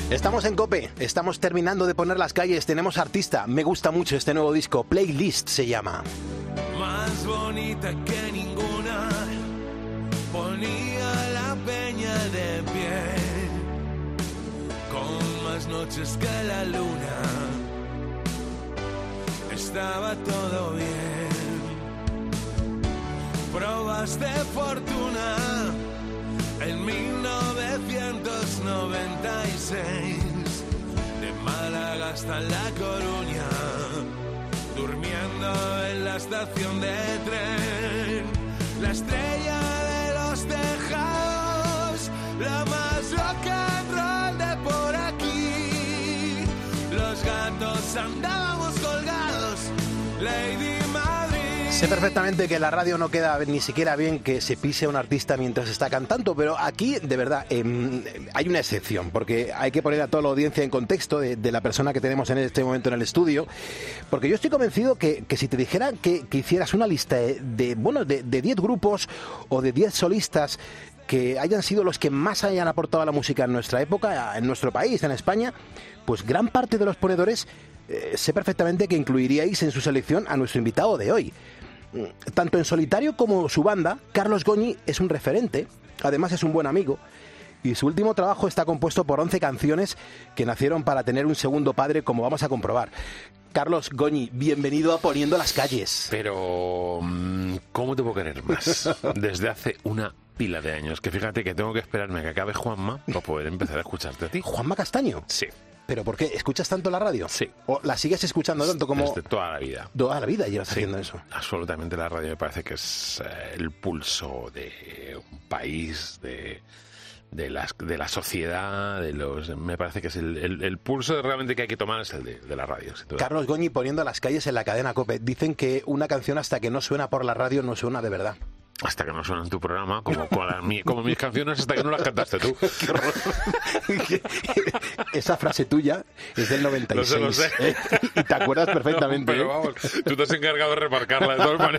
Estamos en COPE, estamos terminando de poner las calles, tenemos artista, me gusta mucho este nuevo disco, Playlist se llama. Más bonita que ninguna, ponía la peña de pie, con más noches que la luna, estaba todo bien, pruebas de fortuna. En 1996, de Málaga hasta La Coruña, durmiendo en la estación de tren, la estrella de los tejados, la más rock and roll de por aquí, los gatos andábamos colgados, Lady Madrid. Sé perfectamente que en la radio no queda ni siquiera bien que se pise a un artista mientras está cantando, pero aquí, de verdad, hay una excepción, porque hay que poner a toda la audiencia en contexto de la persona que tenemos en este momento en el estudio, porque yo estoy convencido que si te dijera que hicieras una lista de 10 grupos o de 10 solistas que hayan sido los que más hayan aportado a la música en nuestra época, en nuestro país, en España, pues gran parte de los ponedores sé perfectamente que incluiríais en su selección a nuestro invitado de hoy. Tanto en solitario como su banda, Carlos Goñi es un referente, además es un buen amigo, y su último trabajo está compuesto por 11 canciones que nacieron para tener un segundo padre, como vamos a comprobar. Carlos Goñi, bienvenido a Poniendo las Calles. Pero, ¿cómo te puedo querer más? Desde hace una pila de años, que fíjate que tengo que esperarme a que acabe Juanma para poder empezar a escucharte a ti. ¿Juanma Castaño? Sí. ¿Pero por qué? ¿Escuchas tanto la radio? Sí. ¿O la sigues escuchando tanto como...? Desde toda la vida. Toda la vida llevas haciendo eso. Absolutamente, la radio me parece que es el pulso de un país, de la sociedad, me parece que es el pulso realmente que hay que tomar es el de la radio. Carlos Goñi Poniendo las Calles en la cadena COPE. Dicen que una canción hasta que no suena por la radio no suena de verdad. Hasta que no suena en tu programa, como mis canciones, hasta que no las cantaste tú. Qué horror. Esa frase tuya es del 96. Lo sé. Y te acuerdas perfectamente. Pero vamos, tú te has encargado de remarcarla de todas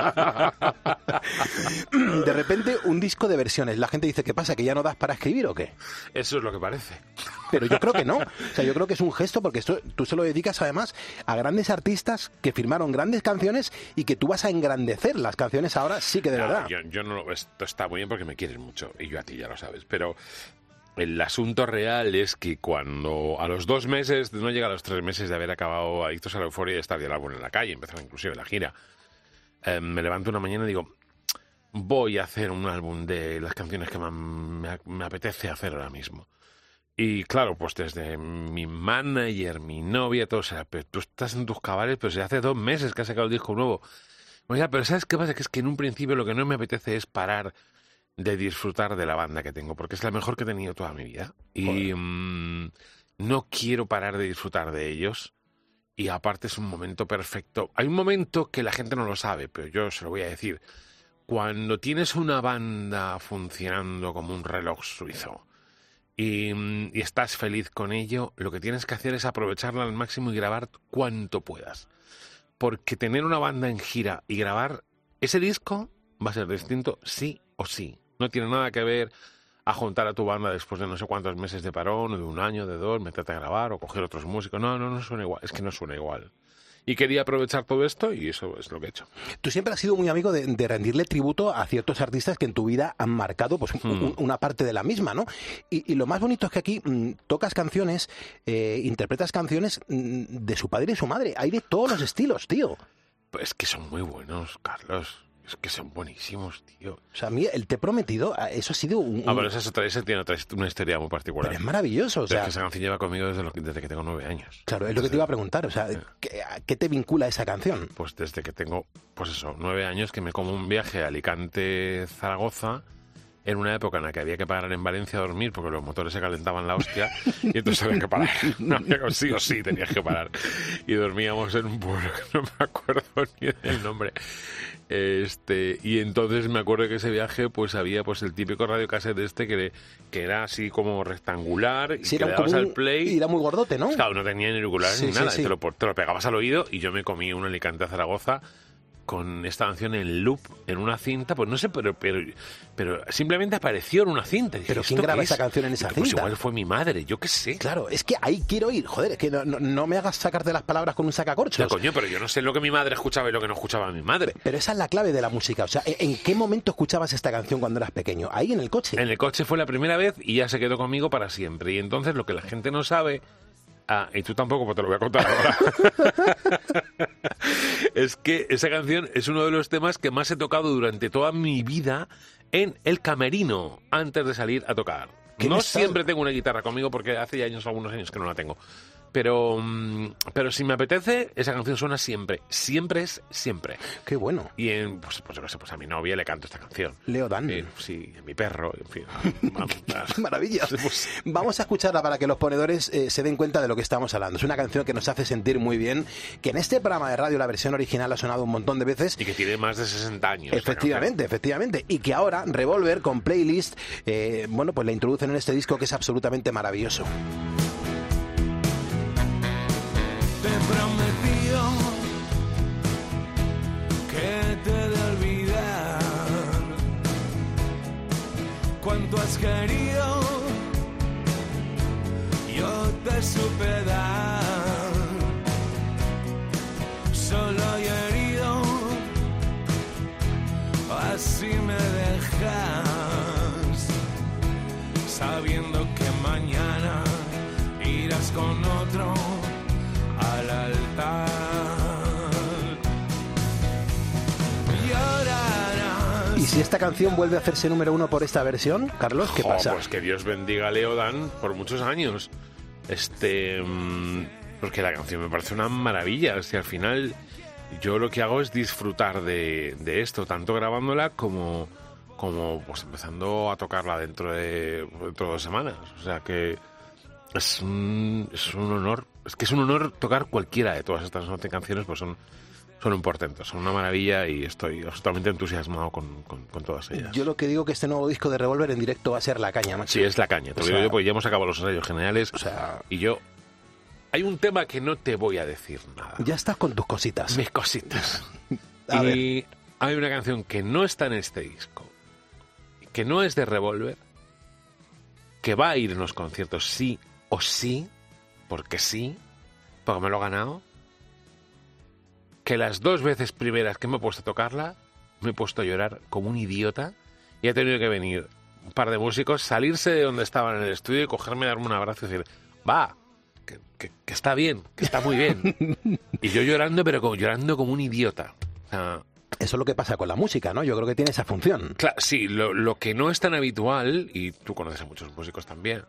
maneras. De repente, un disco de versiones. La gente dice, ¿qué pasa? ¿Que ya no das para escribir o qué? Eso es lo que parece. Pero yo creo que no. O sea, yo creo que es un gesto porque esto tú se lo dedicas además a grandes artistas que firmaron grandes canciones y que tú vas a engrandecer las canciones ahora sí que de verdad. Yo no, esto está muy bien porque me quieres mucho y yo a ti ya lo sabes, pero el asunto real es que cuando a los 2 meses, no llega a los 3 meses de haber acabado Adictos a la Euforia y de estar ya el álbum en la calle, empezar inclusive la gira, me levanto una mañana y digo, voy a hacer un álbum de las canciones que me apetece hacer ahora mismo. Y claro, pues desde mi manager, mi novia, todo, o sea, pero tú estás en tus cabales, pero si hace 2 meses que has sacado el disco nuevo. Oiga, pero ¿sabes qué pasa? Que es que en un principio lo que no me apetece es parar de disfrutar de la banda que tengo, porque es la mejor que he tenido toda mi vida. Y no quiero parar de disfrutar de ellos. Y aparte es un momento perfecto. Hay un momento que la gente no lo sabe, pero yo se lo voy a decir. Cuando tienes una banda funcionando como un reloj suizo, y estás feliz con ello, lo que tienes que hacer es aprovecharla al máximo y grabar cuanto puedas. Porque tener una banda en gira y grabar ese disco va a ser distinto sí o sí. No tiene nada que ver a juntar a tu banda después de no sé cuántos meses de parón, o de 1 año, de 2, meterte a grabar o coger otros músicos. No suena igual. Es que no suena igual. Y quería aprovechar todo esto y eso es lo que he hecho. Tú siempre has sido muy amigo de rendirle tributo a ciertos artistas que en tu vida han marcado pues una parte de la misma, ¿no? Y lo más bonito es que aquí tocas canciones, interpretas canciones de su padre y su madre. Hay de todos los estilos, tío. Pues que son muy buenos, Carlos. Es que son buenísimos, tío. O sea, a mí, el Te he prometido, eso ha sido pero esa tiene una historia muy particular. Pero es maravilloso, o sea... Es que esa canción lleva conmigo desde que tengo 9 años. Claro, es lo que te iba a preguntar, o sea, ¿qué te vincula esa canción? Pues desde que tengo, 9 años, que me como un viaje a Alicante-Zaragoza, en una época en la que había que parar en Valencia a dormir porque los motores se calentaban la hostia y entonces había que parar. Sí o sí tenías que parar. Y dormíamos en un pueblo que no me acuerdo ni del nombre. Y entonces me acuerdo que ese viaje pues había pues el típico radiocassette que era así como rectangular y sí, que le dabas al play y era muy gordote, ¿no? Claro, no tenía ni auriculares ni nada, sí. Te lo pegabas al oído y yo me comí un Alicante a Zaragoza con esta canción en loop, en una cinta, pues no sé, pero simplemente apareció en una cinta. Dije, ¿Pero quién graba esa canción en esa pues cinta? igual fue mi madre, yo qué sé. Claro, es que ahí quiero ir. Joder, es que no me hagas sacarte las palabras con un sacacorchos. No, coño, pero yo no sé lo que mi madre escuchaba y lo que no escuchaba mi madre. Pero esa es la clave de la música. O sea, ¿en qué momento escuchabas esta canción cuando eras pequeño? ¿Ahí en el coche? En el coche fue la primera vez y ya se quedó conmigo para siempre. Y entonces lo que la gente no sabe... Ah, y tú tampoco, pues te lo voy a contar ahora. Es que esa canción es uno de los temas que más he tocado durante toda mi vida en el camerino antes de salir a tocar. No siempre tengo una guitarra conmigo porque hace ya algunos años que no la tengo. Pero si me apetece, esa canción suena siempre. Siempre es siempre. Qué bueno. Y pues yo qué sé, pues a mi novia le canto esta canción. Leo Dan. Sí, a mi perro, en fin. ¡Qué maravilla! Vamos a escucharla para que los ponedores se den cuenta de lo que estamos hablando. Es una canción que nos hace sentir muy bien, que en este programa de radio la versión original ha sonado un montón de veces. Y que tiene más de 60 años. Efectivamente. Y que ahora Revolver con Playlist, bueno, pues la introducen en este disco que es absolutamente maravilloso. Te prometió que te he de olvidar cuánto has querido, yo te supe dar, solo y herido, así me dejas, sabiendo que mañana irás con otro al altar. Llorarás. ¿Y si esta canción vuelve a hacerse número 1 por esta versión, Carlos, qué pasa? Pues que Dios bendiga a Leo Dan por muchos años. Porque la canción me parece una maravilla. O sea, al final yo lo que hago es disfrutar de esto, tanto grabándola como pues empezando a tocarla dentro de 2 semanas. O sea que es un honor. Es que es un honor tocar cualquiera de todas estas 11 canciones, pues son un portento, son una maravilla y estoy absolutamente entusiasmado con todas ellas. Yo lo que digo que este nuevo disco de Revolver en directo va a ser la caña, macho. Sí, es la caña. Te lo digo yo, pues ya hemos acabado los ensayos generales. O sea, y yo... Hay un tema que no te voy a decir nada. Ya estás con tus cositas. Mis cositas. A y hay una canción que no está en este disco, que no es de Revolver, que va a ir en los conciertos sí o sí, porque me lo he ganado, que las 2 veces primeras que me he puesto a tocarla, me he puesto a llorar como un idiota y ha tenido que venir un par de músicos, salirse de donde estaban en el estudio y cogerme, darme un abrazo y decir, va, que está bien, que está muy bien. Y yo llorando, pero llorando como un idiota. O sea, eso es lo que pasa con la música, ¿no? Yo creo que tiene esa función. Claro, sí, lo que no es tan habitual, y tú conoces a muchos músicos también,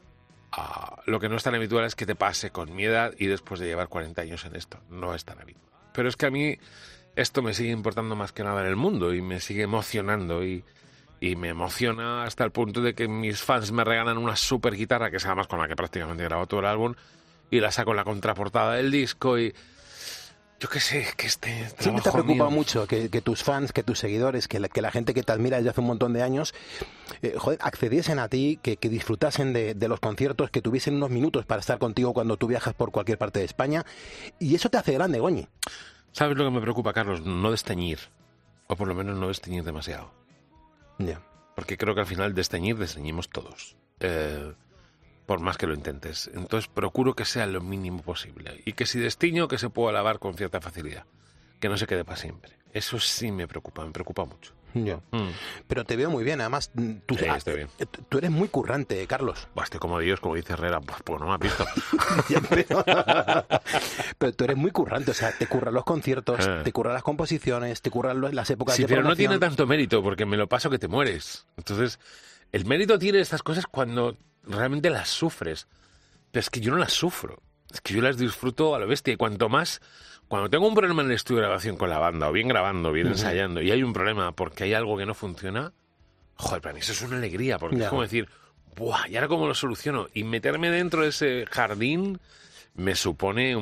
lo que no es tan habitual es que te pase con mi edad y después de llevar 40 años en esto. No es tan habitual. Pero es que a mí esto me sigue importando más que nada en el mundo y me sigue emocionando y me emociona hasta el punto de que mis fans me regalan una super guitarra, que es además con la que prácticamente he grabado todo el álbum, y la saco en la contraportada del disco y... Yo qué sé, que siempre te preocupa mucho que tus fans, que tus seguidores, que la gente que te admira desde hace un montón de años, accediesen a ti, que disfrutasen de los conciertos, que tuviesen unos minutos para estar contigo cuando tú viajas por cualquier parte de España. Y eso te hace grande, Goñi. ¿Sabes lo que me preocupa, Carlos? No desteñir. O por lo menos no desteñir demasiado. Ya. Yeah. Porque creo que al final desteñimos todos. Por más que lo intentes. Entonces procuro que sea lo mínimo posible. Y que si destiño, que se pueda lavar con cierta facilidad. Que no se quede para siempre. Eso sí me preocupa mucho. Yo. Pero te veo muy bien, además tú, sí, estoy bien. Tú eres muy currante, Carlos. Estoy como Dios, como dice Herrera, pues no me has visto. Pero tú eres muy currante, o sea, te curran los conciertos, te curran las composiciones, te curran las épocas de promoción. Sí, pero no tiene tanto mérito, porque me lo paso que te mueres. Entonces, el mérito tiene estas cosas cuando realmente las sufres. Pero es que yo no las sufro. Es que yo las disfruto a lo bestia. Y cuanto más... Cuando tengo un problema en el estudio de grabación con la banda, o bien grabando, o bien ensayando, y hay un problema porque hay algo que no funciona, joder, para mí eso es una alegría, porque es como decir, ¡buah! ¿Y ahora cómo lo soluciono? Y meterme dentro de ese jardín me supone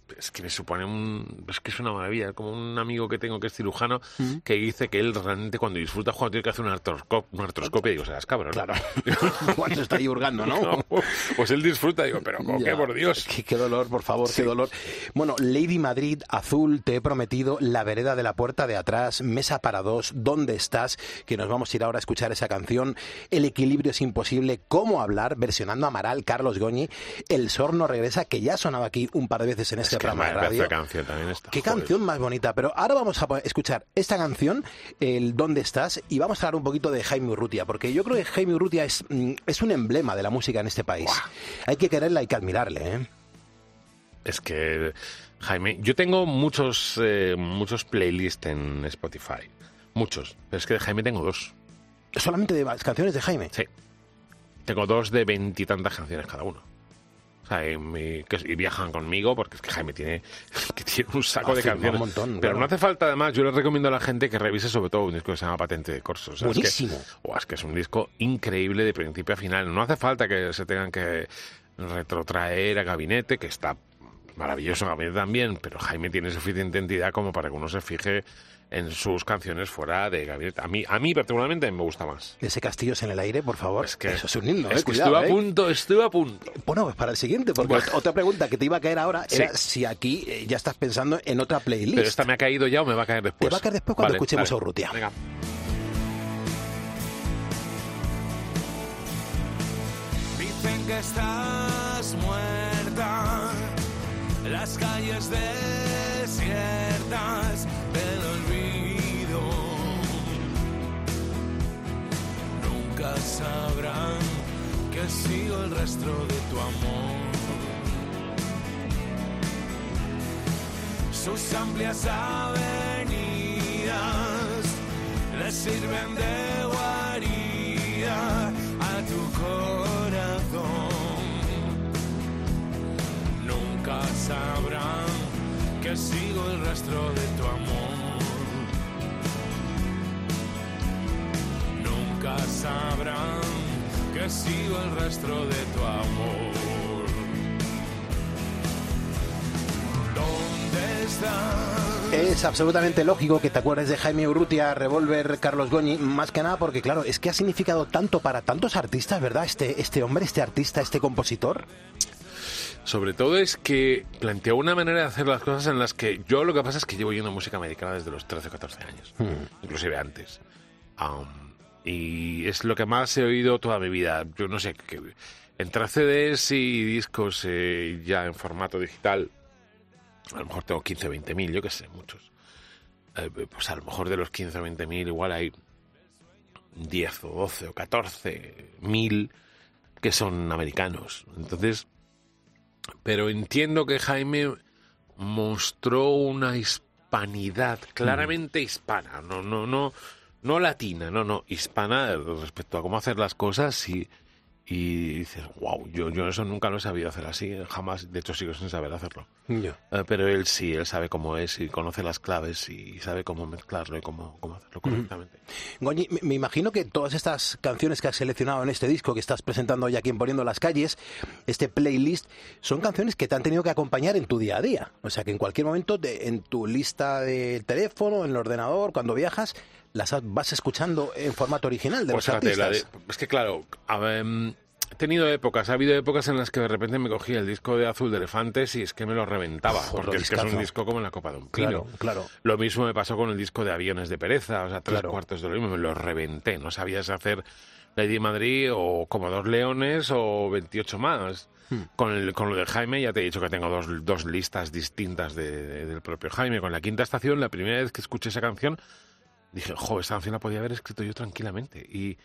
es que me supone es que es una maravilla, como un amigo que tengo que es cirujano que dice que él realmente cuando disfruta cuando tiene que hacer un artroscopio, digo, serás cabrón. Claro. Cuando está ahí hurgando, ¿no? No, pues él disfruta, digo, pero ¿cómo que por Dios? Qué dolor, por favor, qué dolor. Bueno, Lady Madrid, Azul, Te he prometido, La vereda de la puerta de atrás, Mesa para dos, ¿Dónde estás? Que nos vamos a ir ahora a escuchar esa canción. El equilibrio es imposible, Cómo hablar, versionando Amaral, Carlos Goñi. El Sorno regresa, que ya sonaba aquí un par de veces en este programa de radio. Canción también está. Qué canción más bonita. Pero ahora vamos a escuchar esta canción, el ¿Dónde estás? Y vamos a hablar un poquito de Jaime Urrutia, porque yo creo que Jaime Urrutia es un emblema de la música en este país. ¡Buah! Hay que quererla, hay que admirarle, ¿eh? Es que, Jaime, yo tengo muchos playlists en Spotify. Muchos. Pero es que de Jaime tengo 2. ¿Solamente de canciones de Jaime? Sí. Tengo 2 de 20 y tantas canciones cada uno. O sea, y viajan conmigo porque es que Jaime tiene un saco de canciones. Un montón, pero claro. No hace falta, además, yo le recomiendo a la gente que revise sobre todo un disco que se llama Patente de Corso. O sea, buenísimo. Es que es un disco increíble de principio a final. No hace falta que se tengan que retrotraer a Gabinete, que está maravilloso Gabinete también, pero Jaime tiene suficiente entidad como para que uno se fije en sus canciones fuera de Gabinete. A mí particularmente me gusta más. Ese Castillos en el aire, por favor. Es que, eso es un himno, es que cuidado, estuve a punto. Bueno, pues para el siguiente, porque otra pregunta que te iba a caer ahora era si aquí ya estás pensando en otra playlist. Pero esta me ha caído ya o me va a caer después. Te va a caer después cuando escuchemos a Urrutia. Venga. Dicen que estás muerta, las calles desiertas del olvido. Nunca sabrán que sigo el rastro de tu amor. Sus amplias avenidas le sirven de guarida a tu corazón. Nunca sabrán que sigo el rastro de tu amor. Nunca sabrán que sigo el rastro de tu amor. ¿Dónde estás? Es absolutamente lógico que te acuerdes de Jaime Urrutia, Revolver, Carlos Goñi, más que nada porque, claro, es que ha significado tanto para tantos artistas, ¿verdad? Este hombre, este artista, este compositor. Sobre todo es que planteó una manera de hacer las cosas en las que yo lo que pasa es que llevo oyendo música americana desde los 13 o 14 años, inclusive antes. Y es lo que más he oído toda mi vida. Yo no sé, entre CDs y discos ya en formato digital, a lo mejor tengo 15 o 20 mil, yo qué sé, muchos. Pues a lo mejor de los 15 o 20 mil igual hay 10 o 12 o 14 mil que son americanos. Entonces, pero entiendo que Jaime mostró una hispanidad claramente hispana, no latina, hispana respecto a cómo hacer las cosas y dices, wow, yo eso nunca lo he sabido hacer así, jamás, de hecho sigo sin saber hacerlo. Pero él sabe cómo es y conoce las claves y sabe cómo mezclarlo y cómo hacerlo correctamente. Goñi, me imagino que todas estas canciones que has seleccionado en este disco que estás presentando hoy aquí en Poniendo las Calles, este playlist, son canciones que te han tenido que acompañar en tu día a día. O sea, que en cualquier momento en tu lista de teléfono, en el ordenador, cuando viajas, las vas escuchando en formato original de los artistas. Es que claro, ha habido épocas en las que de repente me cogía el disco de Azul de Elefantes y es que me lo reventaba, porque es que es un disco como en la copa de un pino. Claro. Lo mismo me pasó con el disco de Aviones de Pereza, o sea, 3/4 de lo mismo, me lo reventé, no sabías hacer Lady Madrid o Como dos leones o 28 más. Con lo de Jaime ya te he dicho que tengo dos listas distintas del propio Jaime. Con La Quinta Estación, la primera vez que escuché esa canción, dije, esta canción la podía haber escrito yo tranquilamente y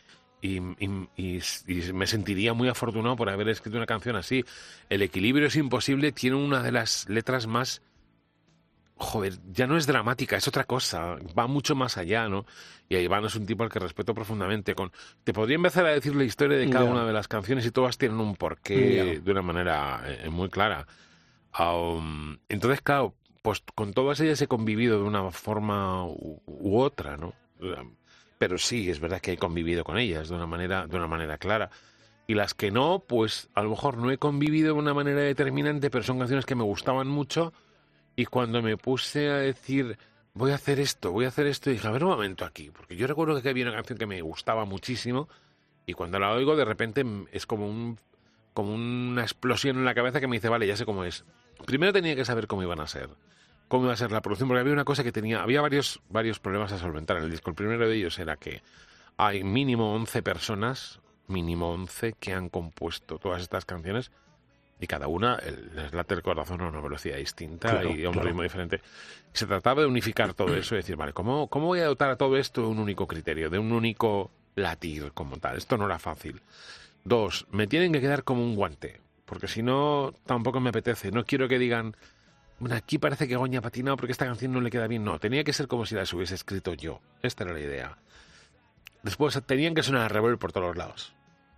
me sentiría muy afortunado por haber escrito una canción así. El equilibrio es imposible tiene una de las letras más... ya no es dramática, es otra cosa, va mucho más allá, ¿no? Y Iván es un tipo al que respeto profundamente. Te podría empezar a decir la historia de cada una de las canciones y todas tienen un porqué de una manera muy clara. Entonces, claro, pues con todas ellas he convivido de una forma u otra, ¿no? Pero sí, es verdad que he convivido con ellas de una manera clara. Y las que no, pues a lo mejor no he convivido de una manera determinante, pero son canciones que me gustaban mucho Y cuando me puse a decir, voy a hacer esto, dije, a ver un momento aquí, porque yo recuerdo que había una canción que me gustaba muchísimo y cuando la oigo de repente es como una explosión en la cabeza que me dice, vale, ya sé cómo es. Primero tenía que saber cómo iba a ser la producción, porque había una cosa que había varios problemas a solventar en el disco. El primero de ellos era que hay mínimo 11 personas, que han compuesto todas estas canciones y cada una les late el corazón a una velocidad distinta, claro, y a un ritmo diferente. Se trataba de unificar todo eso y decir, vale, ¿cómo voy a dotar a todo esto de un único criterio, de un único latir como tal? Esto no era fácil. 2, me tienen que quedar como un guante, porque si no, tampoco me apetece. No quiero que digan, bueno, aquí parece que Goñi ha patinado porque esta canción no le queda bien. No, tenía que ser como si las hubiese escrito yo. Esta era la idea. Después tenían que sonar a Revolver por todos los lados.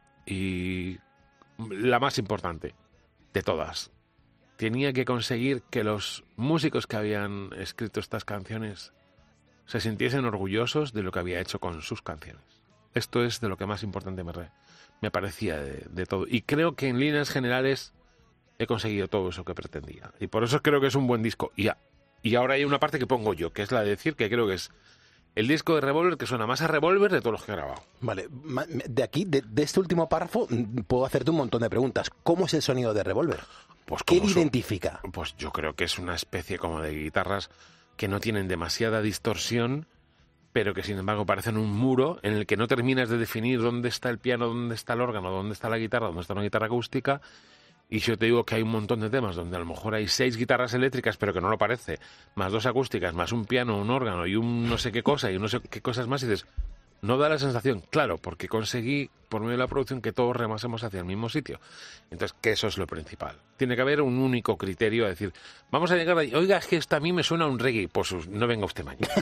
Y la más importante de todas, tenía que conseguir que los músicos que habían escrito estas canciones se sintiesen orgullosos de lo que había hecho con sus canciones. Esto es de lo que más importante me parecía de todo. Y creo que en líneas generales he conseguido todo eso que pretendía. Y por eso creo que es un buen disco. Y ahora hay una parte que pongo yo, que es la de decir que creo que es el disco de Revolver que suena más a Revolver de todos los que he grabado. Vale, de aquí, de este último párrafo, puedo hacerte un montón de preguntas. ¿Cómo es el sonido de Revolver? Pues ¿Qué le identifica? Pues yo creo que es una especie como de guitarras que no tienen demasiada distorsión, pero que sin embargo parecen un muro en el que no terminas de definir dónde está el piano, dónde está el órgano, dónde está la guitarra, dónde está una guitarra acústica. Y yo te digo que hay un montón de temas donde a lo mejor hay 6 guitarras eléctricas, pero que no lo parece, más 2 acústicas, más un piano, un órgano y un no sé qué cosa y no sé qué cosas más, y dices, no da la sensación, claro, porque conseguí por medio de la producción que todos remasemos hacia el mismo sitio. Entonces, que eso es lo principal. Tiene que haber un único criterio, a decir, vamos a llegar ahí, oiga, es que esto a mí me suena a un reggae, pues no venga usted mañana.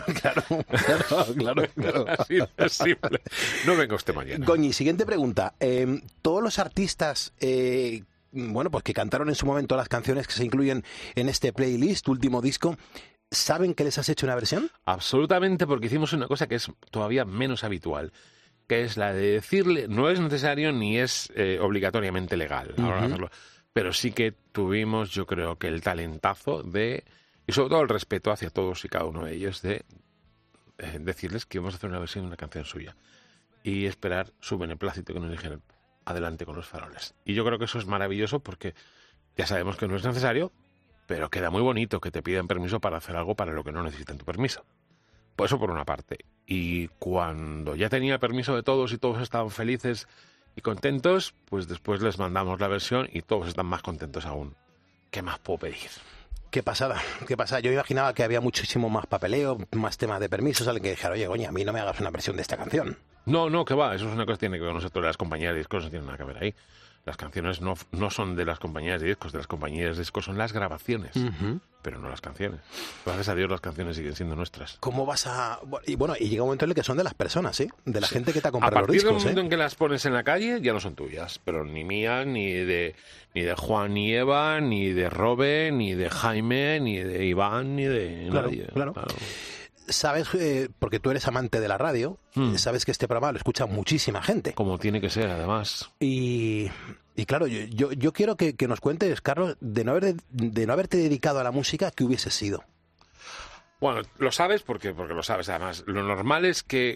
Claro. Así de simple. No venga usted mañana. Goñi, siguiente pregunta. Todos los artistas pues que cantaron en su momento las canciones que se incluyen en este playlist, último disco, ¿saben que les has hecho una versión? Absolutamente, porque hicimos una cosa que es todavía menos habitual, que es la de decirle, no es necesario ni es obligatoriamente legal ahora hacerlo, pero sí que tuvimos, yo creo que el talentazo y sobre todo el respeto hacia todos y cada uno de ellos, de decirles que íbamos a hacer una versión de una canción suya y esperar su beneplácito, que nos dijeran adelante con los faroles. Y yo creo que eso es maravilloso porque ya sabemos que no es necesario, pero queda muy bonito que te pidan permiso para hacer algo para lo que no necesitan tu permiso. Pues eso por una parte. Y cuando ya tenía permiso de todos y todos estaban felices y contentos, pues después les mandamos la versión y todos están más contentos aún. ¿Qué más puedo pedir? Qué pasada. Yo imaginaba que había muchísimo más papeleo, más temas de permisos, alguien que dijera, oye, Goñi, a mí no me hagas una versión de esta canción. No, que va, eso es una cosa que tiene que ver con nosotros, las compañías de discos no tienen nada que ver ahí. Las canciones no son de las compañías de discos, de las compañías de discos son las grabaciones, pero no las canciones. Gracias a Dios las canciones siguen siendo nuestras. ¿Cómo vas a...? Y llega un momento en el que son de las personas, ¿eh? De la gente que te ha comprado los discos. A partir del momento en que las pones en la calle ya no son tuyas, pero ni mías, ni de Juan y Eva, ni de Robe, ni de Jaime, ni de Iván, ni de nadie. Claro. Sabes, porque tú eres amante de la radio, sabes que este programa lo escucha muchísima gente. Como tiene que ser, además. Y claro, yo quiero que nos cuentes, Carlos, de no haberte dedicado a la música, ¿qué hubiese sido? Bueno, lo sabes porque lo sabes, además. Lo normal es que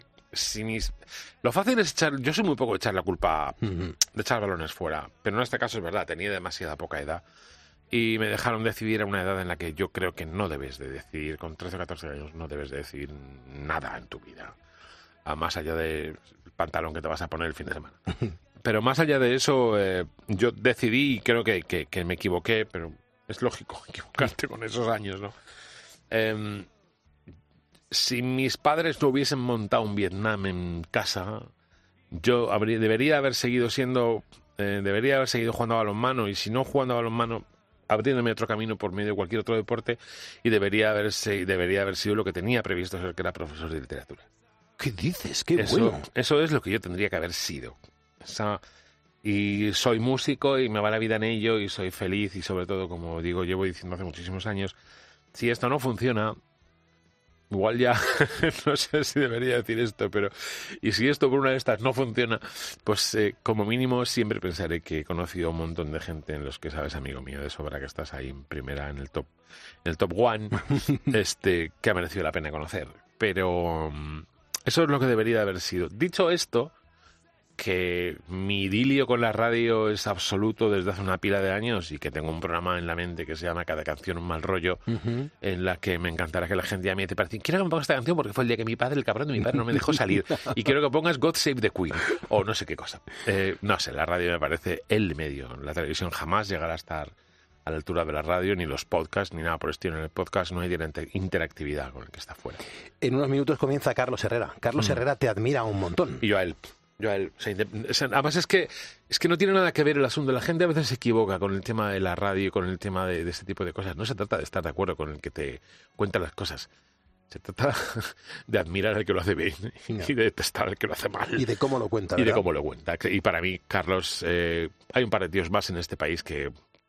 lo fácil es yo soy muy poco de echar la culpa, de echar balones fuera, pero en este caso es verdad, tenía demasiada poca edad. Y me dejaron decidir a una edad en la que yo creo que no debes de decidir, con 13 o 14 años no debes de decidir nada en tu vida, más allá del pantalón que te vas a poner el fin de semana. Pero más allá de eso, yo decidí, y creo que me equivoqué, pero es lógico equivocarte con esos años, ¿no? Si mis padres no hubiesen montado un Vietnam en casa, yo debería haber seguido jugando a balonmano, y si no jugando a balonmano, abriéndome otro camino por medio de cualquier otro deporte, y debería haber sido lo que tenía previsto ser, que era profesor de literatura. ¿Qué dices? ¡Qué bueno! Eso es lo que yo tendría que haber sido. Y soy músico y me va la vida en ello y soy feliz, y sobre todo, como digo, llevo diciendo hace muchísimos años, si esto no funciona, igual ya no sé si debería decir esto, pero y si esto por una de estas no funciona, pues como mínimo siempre pensaré que he conocido a un montón de gente en los que sabes, amigo mío, de sobra que estás ahí en primera, en el top one, que ha merecido la pena conocer. Pero eso es lo que debería de haber sido. Dicho esto, que mi idilio con la radio es absoluto desde hace una pila de años y que tengo un programa en la mente que se llama Cada canción un mal rollo, en la que me encantará que la gente a mí te parece, quiero que me pongas esta canción porque fue el día que mi padre, el cabrón de mi padre, no me dejó salir y quiero que pongas God Save the Queen o no sé qué cosa. No sé, la radio me parece el medio. La televisión jamás llegará a estar a la altura de la radio, ni los podcasts, ni nada por el estilo. En el podcast no hay interactividad con el que está fuera. En unos minutos comienza Carlos Herrera. Carlos Herrera te admira un montón. Y yo a él. Además es que no tiene nada que ver el asunto. La gente a veces se equivoca con el tema de la radio y con el tema de este tipo de cosas. No se trata de estar de acuerdo con el que te cuenta las cosas. Se trata de admirar al que lo hace bien y de detestar al que lo hace mal. Y de cómo lo cuenta, ¿verdad? Y de cómo lo cuenta. Y para mí, Carlos, hay un par de tíos más en este país que...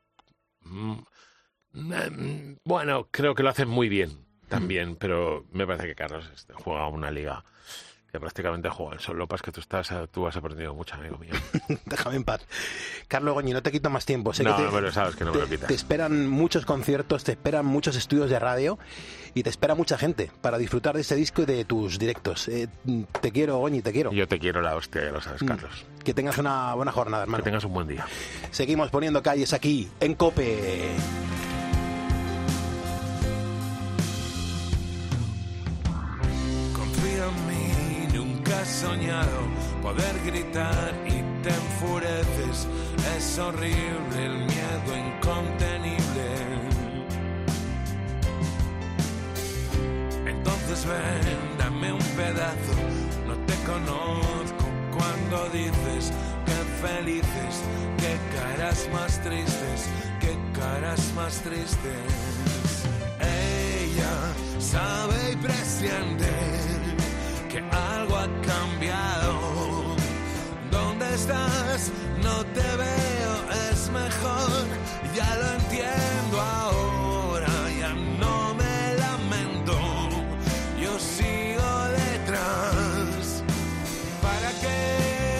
bueno, creo que lo hacen muy bien también, pero me parece que Carlos juega una liga... que prácticamente juegan solo, para que tú has aprendido mucho, amigo mío. Déjame en paz. Carlos Goñi, no te quito más tiempo. Pero sabes que no me lo quitas. Te esperan muchos conciertos, te esperan muchos estudios de radio y te espera mucha gente para disfrutar de este disco y de tus directos. Te quiero, Goñi, te quiero. Yo te quiero la hostia, ya lo sabes, Carlos. Que tengas una buena jornada, hermano. Que tengas un buen día. Seguimos poniendo calles aquí, en COPE. Confía en mí. Has soñado poder gritar y te enfureces. Es horrible el miedo incontenible. Entonces ven, dame un pedazo. No te conozco cuando dices que felices, que caras más tristes, que caras más tristes. Ella sabe y presiente que algo ha cambiado. ¿Dónde estás? No te veo, es mejor. Ya lo entiendo ahora, ya no me lamento. Yo sigo detrás. ¿Para qué?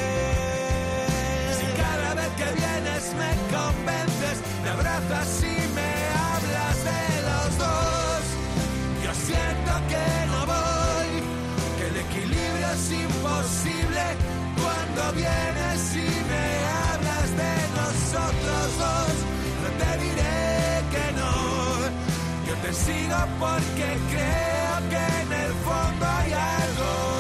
Si cada vez que vienes me convences, me abrazas y me hablas de los dos. Yo siento que no voy, que el equilibrio es imposible cuando vienes y me hablas de nosotros dos. No te diré que no, yo te sigo porque creo que en el fondo hay algo.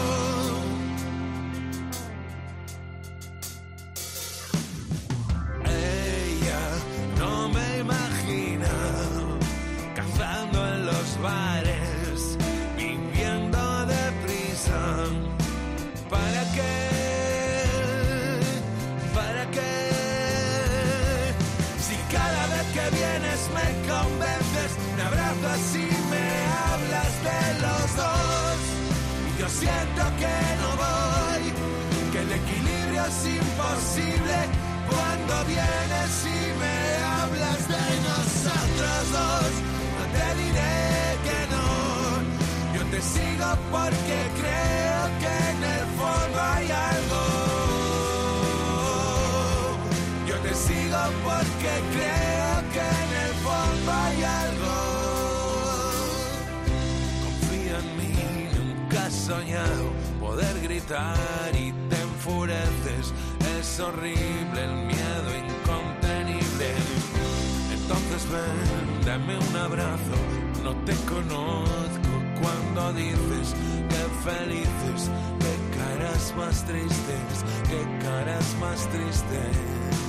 Ella no me imagina cazando en los bares, viviendo deprisa. ¿Para qué? ¿Para qué? Si cada vez que vienes me convences, me abrazas y me hablas de los dos. Y yo siento que no voy, que el equilibrio es imposible cuando vienes y me hablas de nosotros dos. No te diré que no, yo te sigo porque creo que en el fondo hay algo. Yo te sigo porque creo que en el fondo hay algo. Confía en mí, nunca has soñado poder gritar y te enfureces. Es horrible el miedo incontenible. Entonces ven, dame un abrazo. No te conozco cuando dices que felices, que caras más tristes, que caras más tristes.